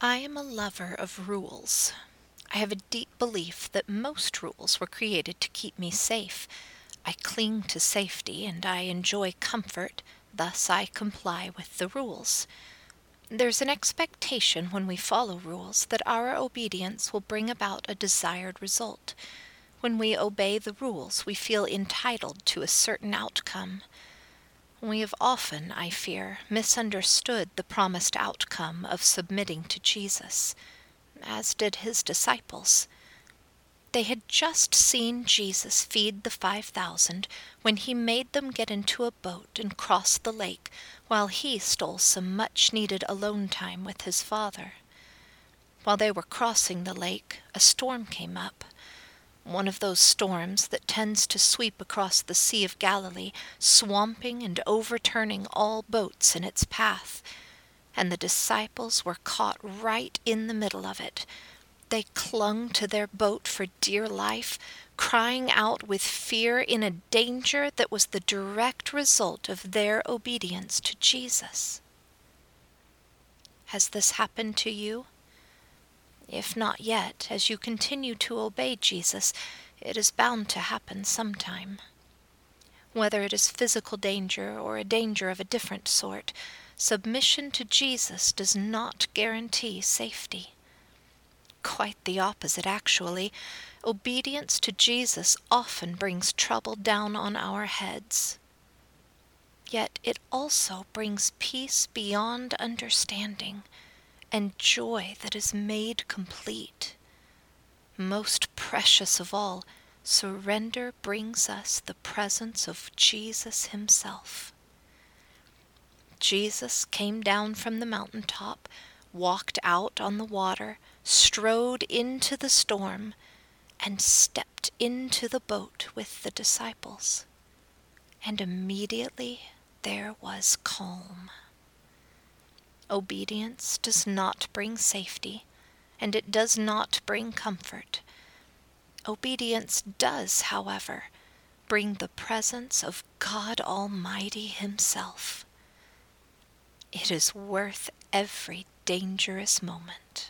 I am a lover of rules. I have a deep belief that most rules were created to keep me safe. I cling to safety and I enjoy comfort, thus I comply with the rules. There's an expectation when we follow rules that our obedience will bring about a desired result. When we obey the rules, we feel entitled to a certain outcome. We have often, I fear, misunderstood the promised outcome of submitting to Jesus, as did his disciples. They had just seen Jesus feed the 5,000 when he made them get into a boat and cross the lake while he stole some much-needed alone time with his Father. While they were crossing the lake, a storm came up. One of those storms that tends to sweep across the Sea of Galilee, swamping and overturning all boats in its path. And the disciples were caught right in the middle of it. They clung to their boat for dear life, crying out with fear in a danger that was the direct result of their obedience to Jesus. Has this happened to you? If not yet, as you continue to obey Jesus, it is bound to happen sometime. Whether it is physical danger or a danger of a different sort, submission to Jesus does not guarantee safety. Quite the opposite, actually. Obedience to Jesus often brings trouble down on our heads. Yet it also brings peace beyond understanding and joy that is made complete. Most precious of all, surrender brings us the presence of Jesus himself. Jesus came down from the mountaintop, walked out on the water, strode into the storm, and stepped into the boat with the disciples. And immediately there was calm. Obedience does not bring safety, and it does not bring comfort. Obedience does, however, bring the presence of God Almighty himself. It is worth every dangerous moment.